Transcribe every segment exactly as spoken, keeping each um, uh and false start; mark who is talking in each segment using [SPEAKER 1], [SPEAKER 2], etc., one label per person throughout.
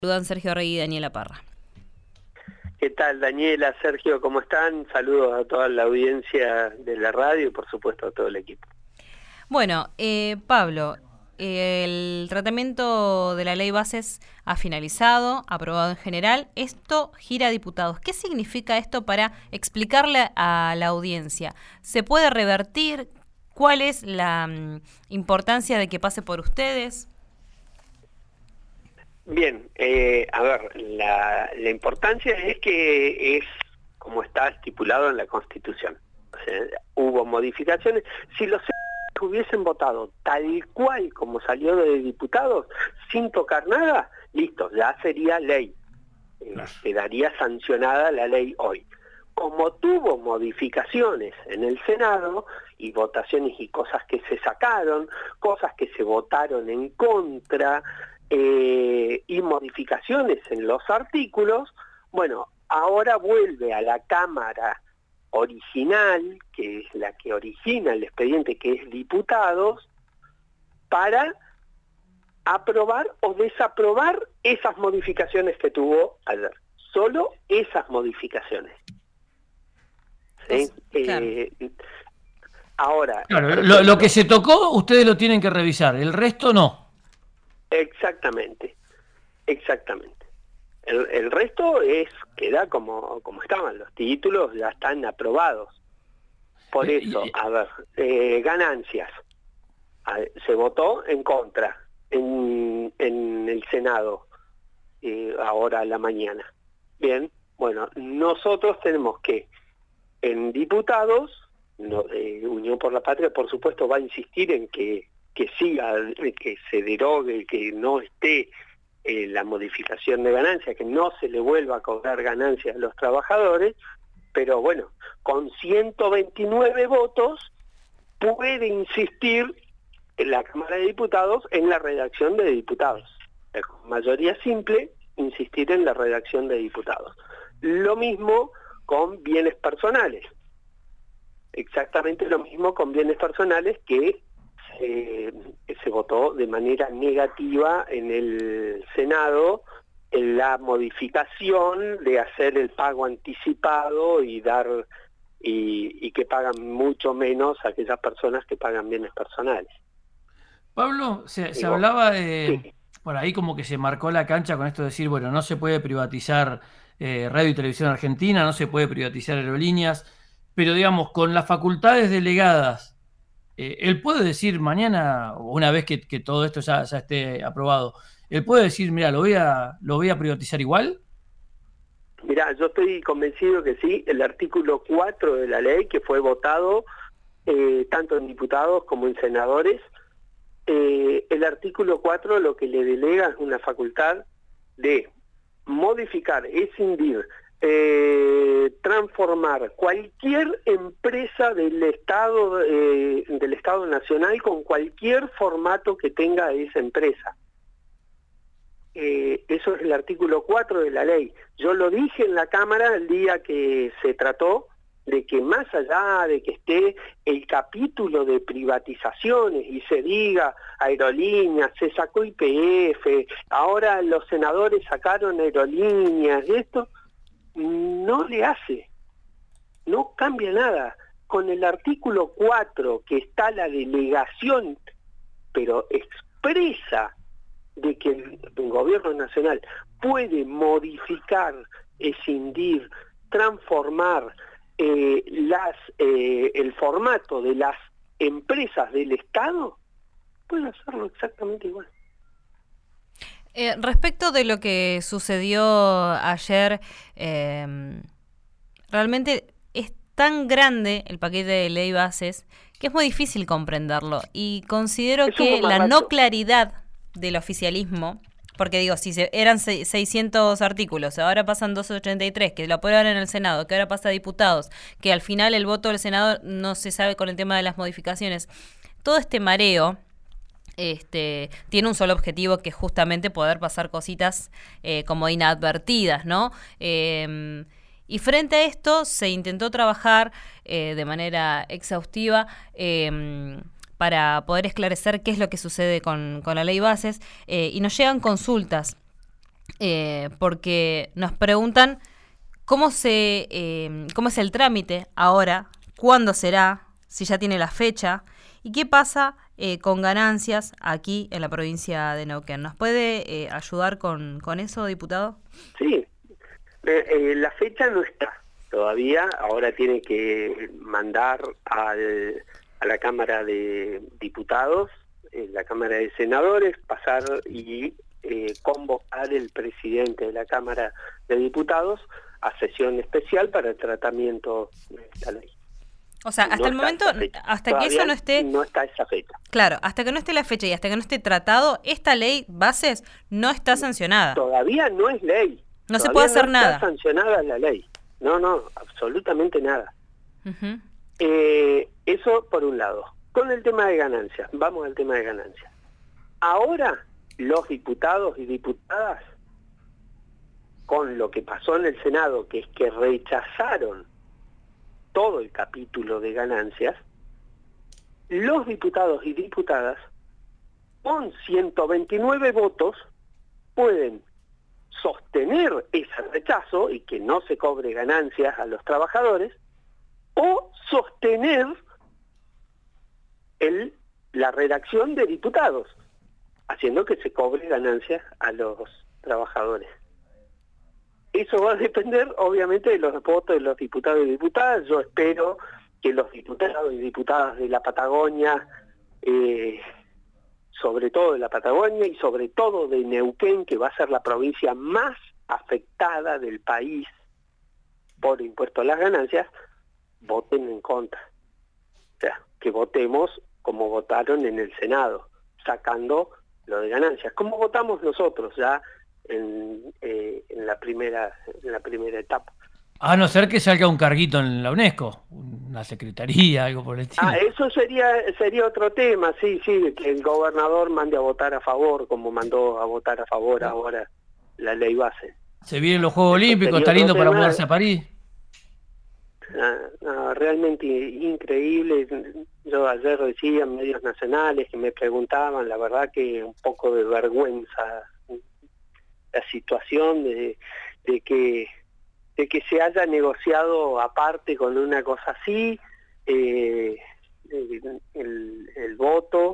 [SPEAKER 1] Saludan Sergio Rey y Daniela Parra.
[SPEAKER 2] ¿Qué tal, Daniela, Sergio? ¿Cómo están? Saludos a toda la audiencia de la radio y por supuesto a todo el equipo.
[SPEAKER 1] Bueno, eh, Pablo, eh, el tratamiento de la ley Bases ha finalizado, aprobado en general. Esto gira a diputados. ¿Qué significa esto para explicarle a la audiencia? ¿Se puede revertir? ¿Cuál es la um, importancia de que pase por ustedes?
[SPEAKER 2] Bien, eh, a ver, la, la importancia es que es como está estipulado en la Constitución. O sea, hubo modificaciones. Si los senadores hubiesen votado tal cual como salió de diputados, sin tocar nada, listo, ya sería ley. Eh, quedaría sancionada la ley hoy. Como tuvo modificaciones en el Senado y votaciones y cosas que se sacaron, cosas que se votaron en contra, Eh, y modificaciones en los artículos, bueno, ahora vuelve a la Cámara original, que es la que origina el expediente, que es diputados, para aprobar o desaprobar esas modificaciones que tuvo ayer. Solo esas modificaciones. ¿Sí?
[SPEAKER 1] Claro.
[SPEAKER 2] Eh, ahora...
[SPEAKER 3] Claro, lo, lo que se tocó, ustedes lo tienen que revisar, el resto no.
[SPEAKER 2] Exactamente, exactamente. El, el resto es queda como, como estaban, los títulos ya están aprobados. Por eso, a ver, eh, ganancias. A, se votó en contra en, en el Senado, eh, ahora a la mañana. Bien, bueno, nosotros tenemos que, en diputados, no, eh, Unión por la Patria, por supuesto, va a insistir en que que siga, que se derogue, que no esté eh, la modificación de ganancias, que no se le vuelva a cobrar ganancias a los trabajadores, pero bueno, con ciento veintinueve votos puede insistir en la Cámara de Diputados en la redacción de diputados. Con mayoría simple, insistir en la redacción de diputados. Lo mismo con bienes personales. Exactamente lo mismo con bienes personales que Eh, se votó de manera negativa en el Senado en la modificación de hacer el pago anticipado y dar y, y que pagan mucho menos a aquellas personas que pagan bienes personales.
[SPEAKER 3] Pablo, se, se hablaba de,
[SPEAKER 2] sí.
[SPEAKER 3] por ahí como que se marcó la cancha con esto de decir, bueno, no se puede privatizar eh, Radio y Televisión Argentina, no se puede privatizar aerolíneas, pero digamos, con las facultades delegadas, Eh, él puede decir mañana, o una vez que, que todo esto ya, ya esté aprobado, él puede decir, mira, lo voy a, lo voy a privatizar igual.
[SPEAKER 2] Mira, yo estoy convencido que sí. El artículo cuatro de la ley, que fue votado eh, tanto en diputados como en senadores, eh, el artículo cuatro lo que le delega es una facultad de modificar, escindir, Eh, transformar cualquier empresa del Estado eh, del Estado Nacional con cualquier formato que tenga esa empresa. Eh, eso es el artículo cuatro de la ley. Yo lo dije en la Cámara el día que se trató de que más allá de que esté el capítulo de privatizaciones y se diga aerolíneas, se sacó Y P F, ahora los senadores sacaron aerolíneas y esto, no le hace, no cambia nada. Con el artículo cuatro, que está la delegación, pero expresa de que el, el gobierno nacional puede modificar, escindir, transformar eh, las, eh, el formato de las empresas del Estado, puede hacerlo exactamente igual.
[SPEAKER 1] Eh, respecto de lo que sucedió ayer, eh, realmente es tan grande el paquete de ley Bases que es muy difícil comprenderlo. Y considero es que la no claridad del oficialismo, porque digo, si se, eran seiscientos artículos, ahora pasan doscientos ochenta y tres, que lo aprueban en el Senado, que ahora pasa a diputados, que al final el voto del Senado no se sabe con el tema de las modificaciones. Todo este mareo Este, tiene un solo objetivo, que es justamente poder pasar cositas eh, como inadvertidas, ¿no? Eh, y frente a esto se intentó trabajar eh, de manera exhaustiva eh, para poder esclarecer qué es lo que sucede con, con la ley Bases eh, y nos llegan consultas eh, porque nos preguntan cómo, se, eh, cómo es el trámite ahora, cuándo será, si ya tiene la fecha, y qué pasa eh, con ganancias aquí en la provincia de Neuquén. ¿Nos puede eh, ayudar con, con eso, diputado?
[SPEAKER 2] Sí, eh, eh, la fecha no está todavía, ahora tiene que mandar al, a la Cámara de Diputados, eh, la Cámara de Senadores, pasar y eh, convocar el presidente de la Cámara de Diputados a sesión especial para el tratamiento de esta ley.
[SPEAKER 1] O sea, hasta
[SPEAKER 2] no
[SPEAKER 1] el momento, hasta
[SPEAKER 2] Todavía
[SPEAKER 1] que eso no esté...
[SPEAKER 2] no está esa fecha.
[SPEAKER 1] Claro, hasta que no esté la fecha y hasta que no esté tratado, esta ley bases no está sancionada.
[SPEAKER 2] Todavía no es ley.
[SPEAKER 1] No
[SPEAKER 2] Todavía
[SPEAKER 1] se puede hacer
[SPEAKER 2] no
[SPEAKER 1] nada.
[SPEAKER 2] Está sancionada la ley. No, no, absolutamente nada.
[SPEAKER 1] Uh-huh.
[SPEAKER 2] Eh, eso por un lado. Con el tema de ganancias, vamos al tema de ganancias. Ahora, los diputados y diputadas, con lo que pasó en el Senado, que es que rechazaron todo el capítulo de ganancias, los diputados y diputadas, con ciento veintinueve votos, pueden sostener ese rechazo y que no se cobre ganancias a los trabajadores, o sostener el, la redacción de diputados, haciendo que se cobre ganancias a los trabajadores. Eso va a depender, obviamente, de los votos de los diputados y diputadas. Yo espero que los diputados y diputadas de la Patagonia, eh, sobre todo de la Patagonia y sobre todo de Neuquén, que va a ser la provincia más afectada del país por impuesto a las ganancias, voten en contra. O sea, que votemos como votaron en el Senado, sacando lo de ganancias, como votamos nosotros ya en, eh, en la primera en la primera etapa.
[SPEAKER 3] A no ser que salga un carguito en la UNESCO, una secretaría, algo por el estilo.
[SPEAKER 2] Ah, eso sería sería otro tema, sí, sí, que el gobernador mande a votar a favor, como mandó a votar a favor ahora la ley base.
[SPEAKER 3] Se vienen los Juegos
[SPEAKER 2] Eso
[SPEAKER 3] Olímpicos, está lindo para mudarse a París.
[SPEAKER 2] Ah, no, realmente increíble. Yo ayer decía en medios nacionales que me preguntaban, la verdad que un poco de vergüenza la situación de, de que de que se haya negociado aparte con una cosa así, eh, el, el, el voto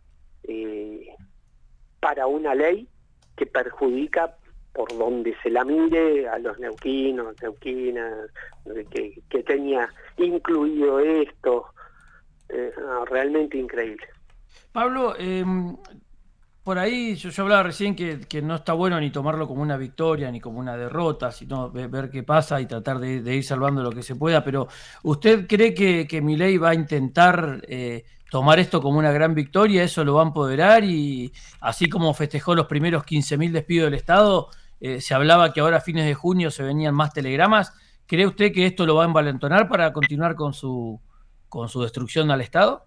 [SPEAKER 2] eh, para una ley que perjudica por donde se la mire a los neuquinos, neuquinas, que, que tenía incluido esto, eh, no, realmente increíble.
[SPEAKER 3] Pablo, eh, por ahí yo, yo hablaba recién que, que no está bueno ni tomarlo como una victoria ni como una derrota, sino ver, ver qué pasa y tratar de, de ir salvando lo que se pueda, pero ¿usted cree que, que Milei va a intentar eh, tomar esto como una gran victoria? ¿Eso lo va a empoderar? Y así como festejó los primeros quince mil despidos del Estado, eh, se hablaba que ahora a fines de junio se venían más telegramas. ¿Cree usted que esto lo va a envalentonar para continuar con su, con su destrucción al Estado?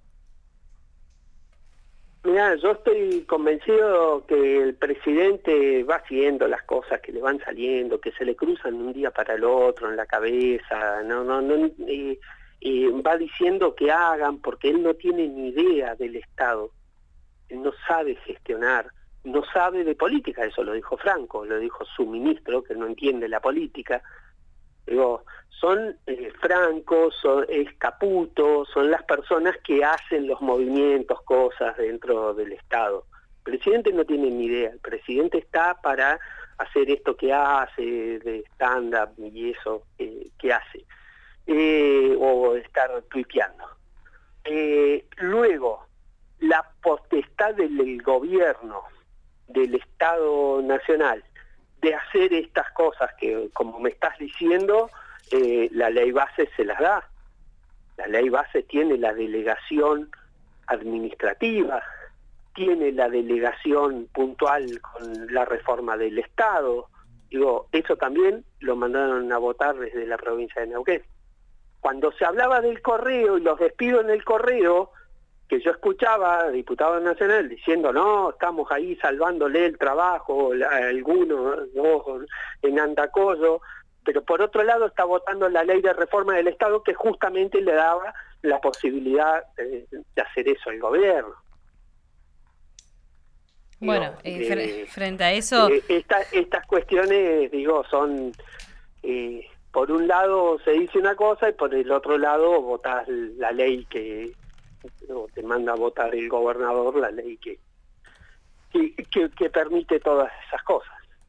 [SPEAKER 2] Mira, yo estoy convencido que el presidente va haciendo las cosas que le van saliendo, que se le cruzan de un día para el otro en la cabeza, no, no, no, y, y va diciendo que hagan porque él no tiene ni idea del Estado, él no sabe gestionar, no sabe de política, eso lo dijo Franco, lo dijo su ministro que no entiende la política. Digo, son eh, Franco, son, es Caputo, son las personas que hacen los movimientos, cosas dentro del Estado. El presidente no tiene ni idea, el presidente está para hacer esto que hace, de stand-up y eso eh, que hace, eh, o estar tuiteando. Eh, luego, la potestad del gobierno, del Estado Nacional, de hacer estas cosas que, como me estás diciendo, eh, la ley base se las da. La ley base tiene la delegación administrativa, tiene la delegación puntual con la reforma del Estado. Digo, eso también lo mandaron a votar desde la provincia de Neuquén. Cuando se hablaba del correo y los despidos en el correo, que yo escuchaba a diputados nacionales diciendo, no, estamos ahí salvándole el trabajo a algunos, ¿no? En Andacollo, pero por otro lado está votando la ley de reforma del Estado que justamente le daba la posibilidad de, de hacer eso al gobierno.
[SPEAKER 1] Bueno,
[SPEAKER 2] digo,
[SPEAKER 1] eh, fre
[SPEAKER 2] eh,
[SPEAKER 1] frente a eso...
[SPEAKER 2] Eh, esta, estas cuestiones, digo, son... Eh, por un lado se dice una cosa y por el otro lado votás la ley que... o te manda a votar el gobernador la ley que, que, que, que permite todas esas cosas.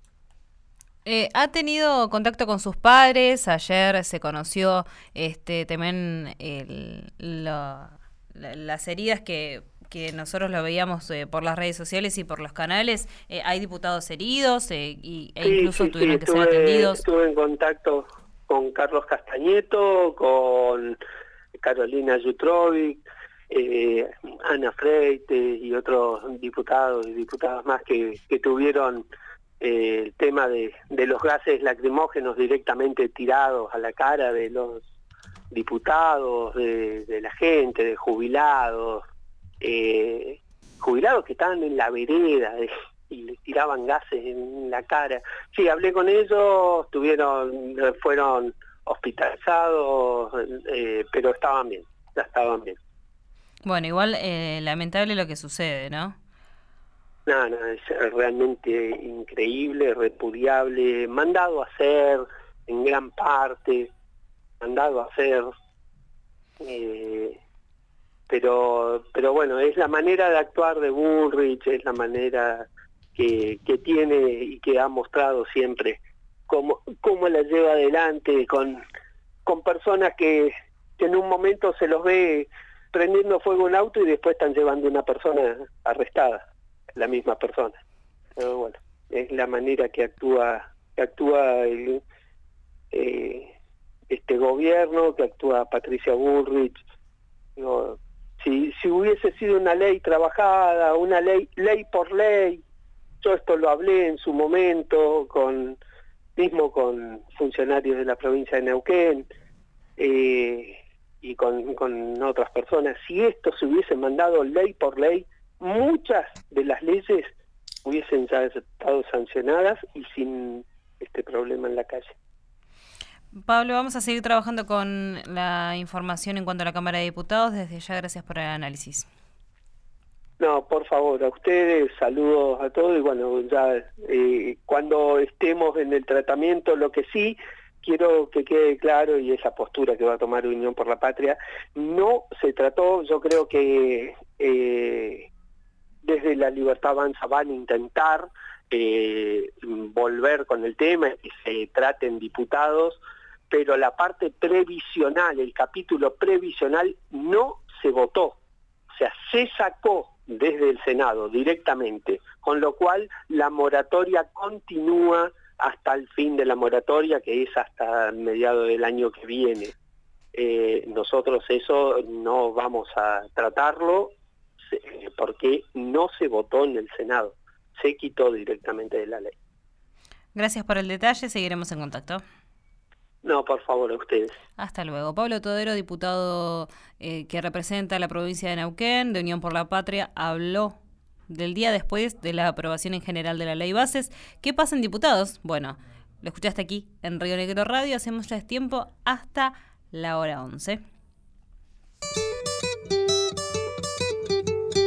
[SPEAKER 1] Eh, ¿Ha tenido contacto con sus padres? Ayer se conoció este también el, lo, la, las heridas que, que nosotros lo veíamos eh, por las redes sociales y por los canales. Eh, ¿Hay diputados heridos eh, y, e
[SPEAKER 2] Sí,
[SPEAKER 1] incluso
[SPEAKER 2] sí,
[SPEAKER 1] tuvieron
[SPEAKER 2] sí,
[SPEAKER 1] que
[SPEAKER 2] estuve,
[SPEAKER 1] ser atendidos?
[SPEAKER 2] estuve en contacto con Carlos Castañeto, con Carolina Yutrovic, eh, Ana Freite y otros diputados y diputadas más que, que tuvieron eh, el tema de, de los gases lacrimógenos directamente tirados a la cara de los diputados, de, de la gente, de jubilados, eh, jubilados que estaban en la vereda de, y les tiraban gases en la cara. Sí, hablé con ellos, tuvieron, fueron hospitalizados, eh, pero estaban bien, ya estaban bien.
[SPEAKER 1] Bueno, igual eh, lamentable lo que sucede, ¿no?
[SPEAKER 2] No, no, es realmente increíble, repudiable, mandado a hacer en gran parte, mandado a hacer, eh, pero pero bueno, es la manera de actuar de Bullrich, es la manera que, que tiene y que ha mostrado siempre cómo, cómo la lleva adelante con, con personas que, que en un momento se los ve prendiendo fuego a un auto y después están llevando una persona arrestada, la misma persona. Pero bueno, es la manera que actúa que actúa el, eh, este gobierno, que actúa Patricia Bullrich. Digo, si, si hubiese sido una ley trabajada, una ley ley por ley, yo esto lo hablé en su momento, con mismo con funcionarios de la provincia de Neuquén, eh, y con, con otras personas, si esto se hubiese mandado ley por ley, muchas de las leyes hubiesen ya estado sancionadas y sin este problema en la calle.
[SPEAKER 1] Pablo, vamos a seguir trabajando con la información en cuanto a la Cámara de Diputados. Desde ya, gracias por el análisis.
[SPEAKER 2] No, por favor, a ustedes, saludos a todos y bueno, ya eh, cuando estemos en el tratamiento, lo que sí quiero que quede claro, y es la postura que va a tomar Unión por la Patria, no se trató, yo creo que eh, desde La Libertad Avanza van a intentar eh, volver con el tema, que se traten diputados, pero la parte previsional, el capítulo previsional no se votó, o sea, se sacó desde el Senado directamente, con lo cual la moratoria continúa hasta el fin de la moratoria, que es hasta mediados del año que viene. Eh, nosotros eso no vamos a tratarlo eh, porque no se votó en el Senado, se quitó directamente de la ley.
[SPEAKER 1] Gracias por el detalle, seguiremos en contacto.
[SPEAKER 2] No, por favor, a ustedes.
[SPEAKER 1] Hasta luego. Pablo Todero, diputado eh, que representa a la provincia de Neuquén, de Unión por la Patria, habló del día después de la aprobación en general de la Ley Bases. ¿Qué pasa en diputados? Bueno, lo escuchaste aquí en Río Negro Radio, hacemos ya es tiempo hasta la hora once.